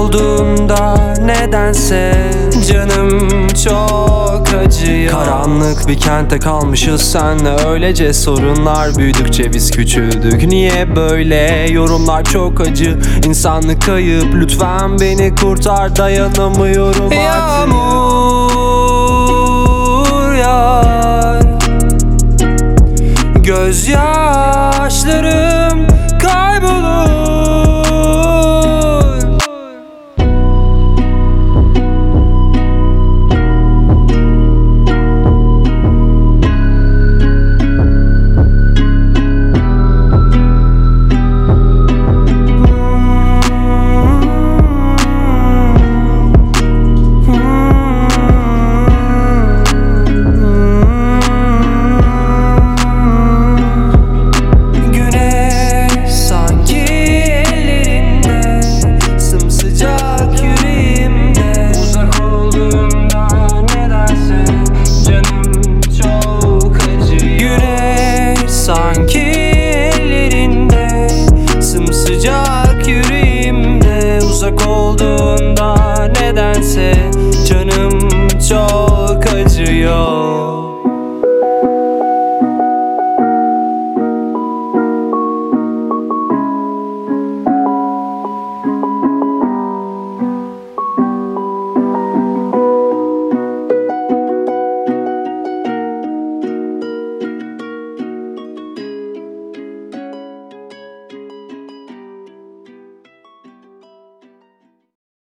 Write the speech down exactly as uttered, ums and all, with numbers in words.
olduğunda nedense canım çok acıyor. Karanlık bir kente kalmışız senle, öylece sorunlar büyüdükçe biz küçüldük. Niye böyle? Yorumlar çok acı, insanlık kayıp, lütfen beni kurtar, dayanamıyorum artık. Yağmur yağar, gözyaşlarım kaybolur. Sanki ellerinde, sımsıcak yüreğimde. Uzak olduğunda nedense canım çok acıyor.